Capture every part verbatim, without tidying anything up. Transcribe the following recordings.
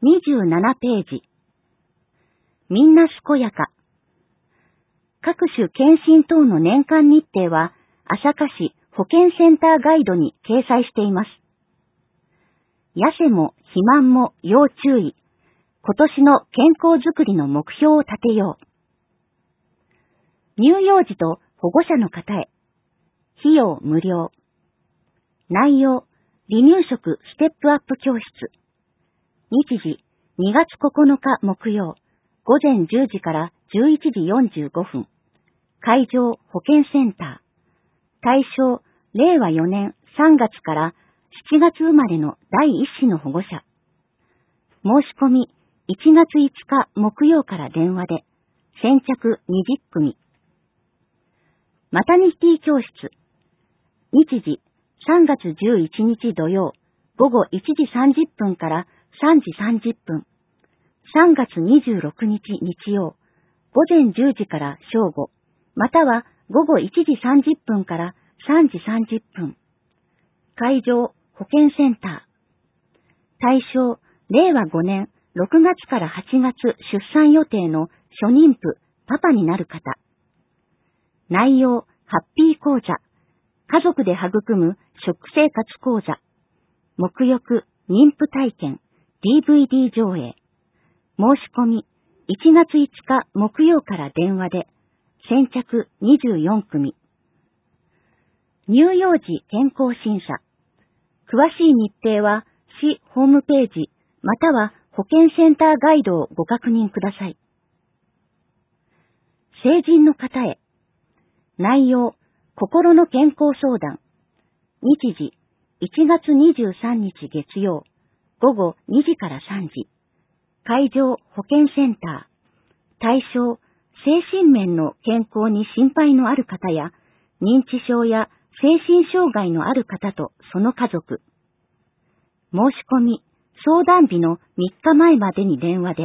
にじゅうななページ。みんな健やか。各種検診等の年間日程は、朝霞市保健センターガイドに掲載しています。痩せも肥満も要注意。今年の健康づくりの目標を立てよう。乳幼児と保護者の方へ。費用無料。内容、離乳食ステップアップ教室。日時、にがつここのか木曜、午前じゅうじからじゅういちじよんじゅうごふん。会場、保健センター。対象、れいわよねんさんがつからしちがつ生まれのだいいっ子の保護者。申し込み、いちがついつか木曜から電話で、先着にじゅっくみ。マタニティ教室。日時、さんがつじゅういちにち土曜、午後いちじさんじゅっぷんからさんじさんじゅっぷん。さんがつにじゅうろくにち日曜、午前じゅうじから正午、または午後いちじさんじゅっぷんからさんじさんじゅっぷん。会場、保健センター。対象、れいわごねんろくがつからはちがつ出産予定の初妊婦、パパになる方。内容、ハッピー講座。家族で育む食生活講座。沐浴、妊婦体験、ディーブイディー 上映。申し込み、いちがついつか木曜から電話で、先着にじゅうよんくみ。乳幼児健康審査。詳しい日程は、市ホームページ、または保健センターガイドをご確認ください。成人の方へ。内容、心の健康相談。日時、いちがつにじゅうさんにち月曜、午後にじからさんじ。会場、保健センター。対象、精神面の健康に心配のある方や、認知症や精神障害のある方とその家族。申し込み、相談日のみっかまえまでに電話で。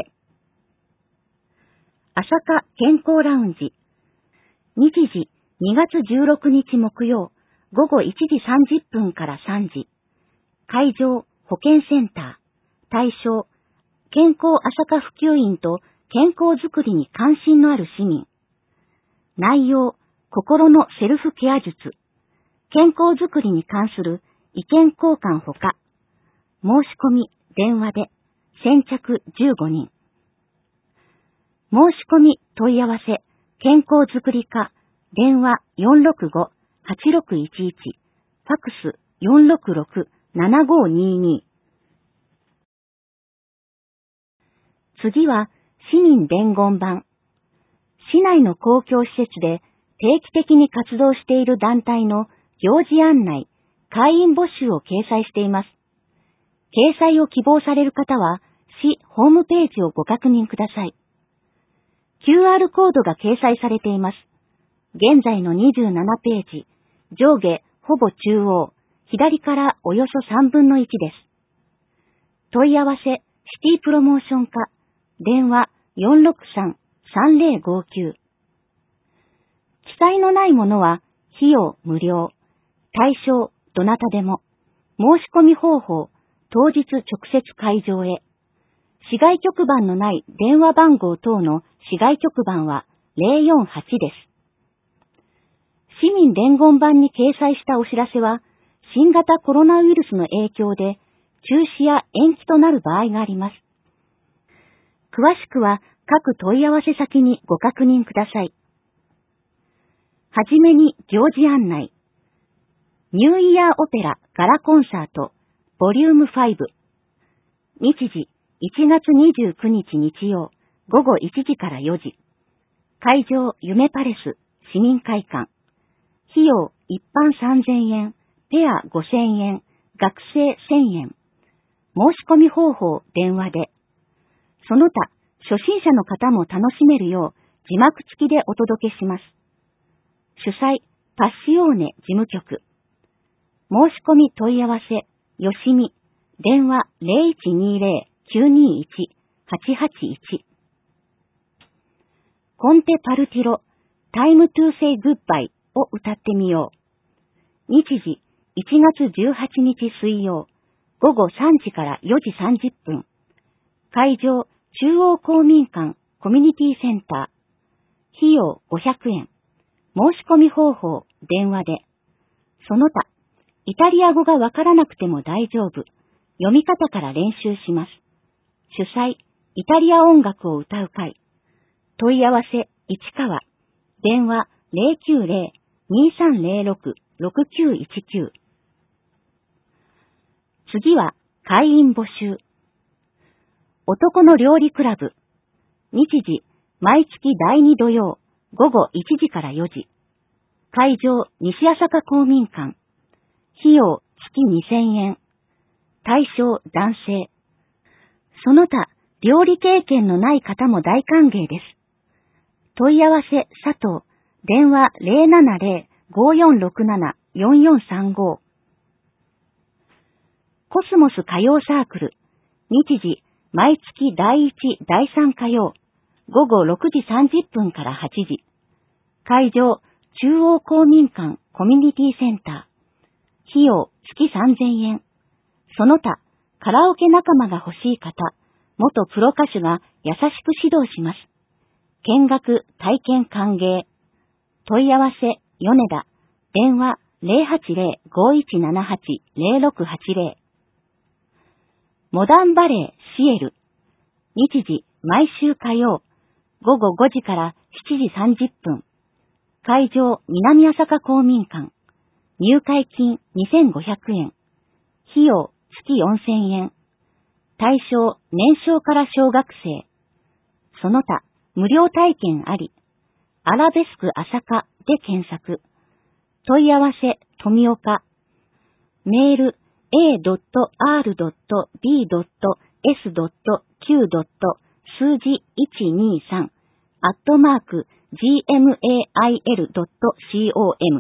朝霞健康ラウンジ。日時、にがつじゅうろくにち木曜、午後いちじさんじゅっぷんからさんじ。会場、保健センター。対象、健康朝霞普及員と健康づくりに関心のある市民。内容、心のセルフケア術。健康づくりに関する意見交換ほか。申し込み、電話で、先着じゅうごにん。申し込み、問い合わせ、健康づくり課、電話 よんろくご はちろくいちいち、ファクス よんろくろく ななごにに。次は、市民伝言板。市内の公共施設で定期的に活動している団体の行事案内、会員募集を掲載しています。掲載を希望される方は、市ホームページをご確認ください。キューアール コードが掲載されています。現在のにじゅうななページ、上下ほぼ中央、左からおよそさんぶんのいちです。問い合わせ、シティプロモーション課、電話 よんろくさん さんぜろごきゅう。記載のないものは、費用無料。対象、どなたでも。申し込み方法、当日直接会場へ。市外局番のない電話番号等の市外局番はぜろよんはちです。市民伝言板に掲載したお知らせは、新型コロナウイルスの影響で中止や延期となる場合があります。詳しくは各問い合わせ先にご確認ください。はじめに行事案内。ニューイヤーオペラガラコンサートボリュームご。日時いちがつにじゅうくにち日曜午後いちじからよじ。会場夢パレス市民会館。費用一般さんぜんえん、ペアごせんえん、学生せんえん。申し込み方法電話で。その他、初心者の方も楽しめるよう字幕付きでお届けします。主催、パッシオーネ事務局。申し込み問い合わせ、よしみ、電話 ゼロいちにゼロ きゅうにいち はちはちいち。コンテパルティロ、タイムトゥーセイグッバイを歌ってみよう。日時、いちがつじゅうはちにち水曜、午後さんじからよじさんじゅっぷん。 会場、中央公民館コミュニティセンター。費用ごひゃくえん。申し込み方法、電話で。その他、イタリア語がわからなくても大丈夫。読み方から練習します。主催、イタリア音楽を歌う会。問い合わせ、市川。電話、ゼロきゅうゼロ にさんゼロろく ろくきゅういちきゅう。次は、会員募集。男の料理クラブ。日時、毎月だいに土曜、午後いちじからよじ。会場、西朝霞公民館。費用、月にせんえん。対象、男性。その他、料理経験のない方も大歓迎です。問い合わせ、佐藤。電話 ゼロななゼロ ごよんろくなな よんよんさんご。コスモス歌謡サークル。日時、毎月だいいち、だいさん火曜。午後ろくじさんじゅっぷんからはちじ。会場、中央公民館コミュニティセンター。費用、月さんぜんえん。その他、カラオケ仲間が欲しい方、元プロ歌手が優しく指導します。見学、体験歓迎。問い合わせ、米田。電話、ゼロはちゼロ ごいちななはち ゼロろくはちゼロ。モダンバレー、シエル。日時、毎週火曜。午後ごじからしちじさんじゅっぷん。会場、南朝霞公民館。入会金にせんごひゃくえん。費用、月よんせんえん。対象、年少から小学生。その他、無料体験あり。アラベスク朝霞で検索。問い合わせ、富岡。メール、エーアールビーエスキュー 数字いちにさん、アットマーク、ジーエムエーアイエルドットコム。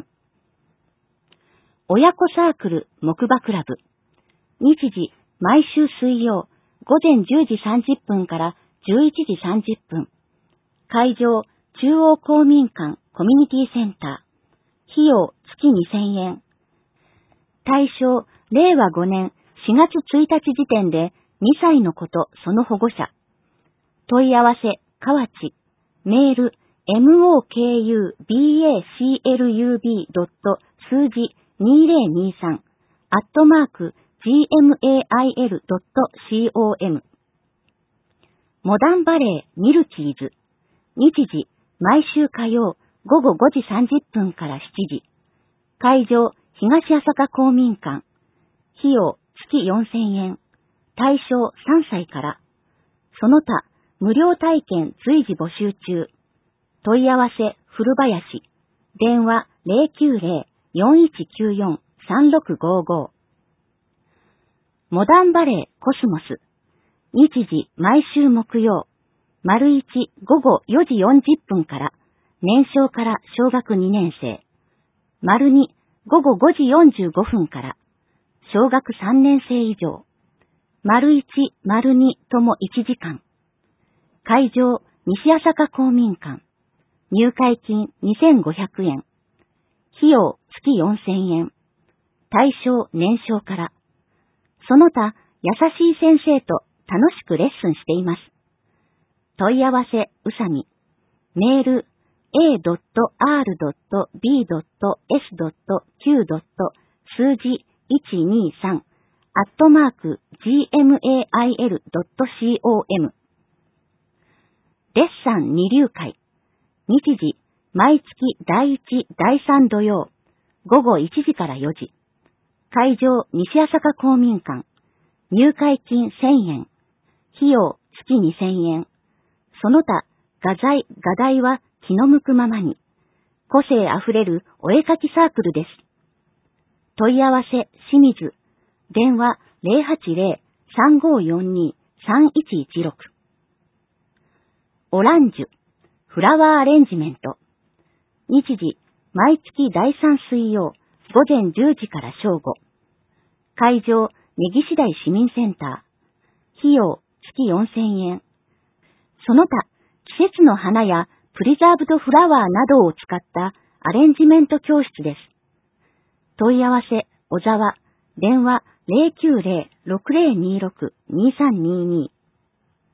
親子サークル、木馬クラブ。日時、毎週水曜、午前じゅうじさんじゅっぷんからじゅういちじさんじゅっぷん。会場、中央公民館コミュニティセンター。費用、月にせんえん。対象、れいわごねんしがつついたち時点でにさいの子とその保護者。問い合わせ、河内。メール、モクバク数字にせんにじゅうさん、アットマーク、ジーエムエーアイエルドットコム。モダンバレー、ミルキーズ。日時、毎週火曜、午後ごじさんじゅっぷんからしちじ。会場、東朝霞公民館。費用、月よんせんえん。対象さんさいから。その他、無料体験随時募集中。問い合わせ、古林。電話、ゼロきゅうゼロ よんいちきゅうよん さんろくごご。モダンバレー、コスモス。日時、毎週木曜。丸いち、午後よじよんじゅっぷんから、年少から小学にねん生。丸に、午後ごじよんじゅうごふんから、小学さんねん生以上。丸いち、丸にともいちじかん。会場、西朝霞公民館。入会金にせんごひゃくえん。費用、月よんせんえん。対象、年少から。その他、優しい先生と楽しくレッスンしています。問い合わせ、うさみ。メール、エーアールビーエスキュー 数字いちにさん、アットマーク、ジーエムエーアイエルドットコム。デッサン二流会。日時、毎月だいいち、だいさん土曜、午後いちじからよじ。会場、西朝霞公民館。入会金せんえん。費用、月にせんえん。その他、画材、画題は気の向くままに。個性あふれるお絵かきサークルです。問い合わせ、清水。電話、ゼロはちゼロ さんごよんに さんいちいちろく。オランジュ。フラワーアレンジメント。日時、毎月だいさん水曜、午前じゅうじから正午。会場、根岸台市民センター。費用、月よんせんえん。その他、季節の花やプリザーブドフラワーなどを使ったアレンジメント教室です。問い合わせ、小沢。電話、ゼロきゅうゼロ ろくゼロにろく にさんにに。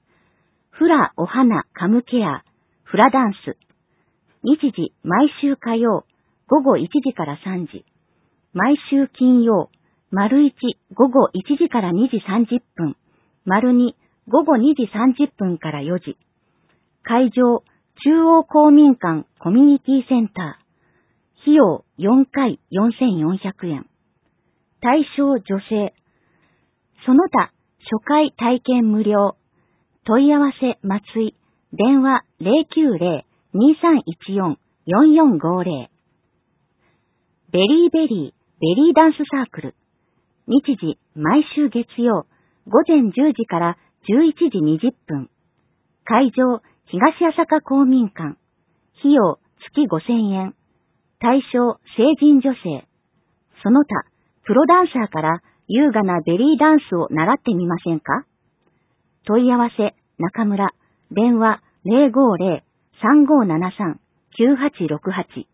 フラ、お花、カムケア、フラダンス。日時、毎週火曜、午後いちじからさんじ。毎週金曜、丸いち、午後いちじからにじさんじゅっぷん。丸に、午後にじさんじゅっぷんからよじ。会場、中央公民館コミュニティセンター。費用よんかいよんせんよんひゃくえん。対象女性。その他、初回体験無料。問い合わせ松井。電話 ゼロきゅうゼロ にさんいちよん よんよんごゼロ。ベリーベリーベリーダンスサークル。日時、毎週月曜、午前じゅうじからじゅういちじにじゅっぷん。会場、東朝霞公民館。費用、月ごせんえん。対象、成人女性。その他、プロダンサーから優雅なベリーダンスを習ってみませんか？問い合わせ、中村。電話 ゼロごゼロ さんごななさん きゅうはちろくはち。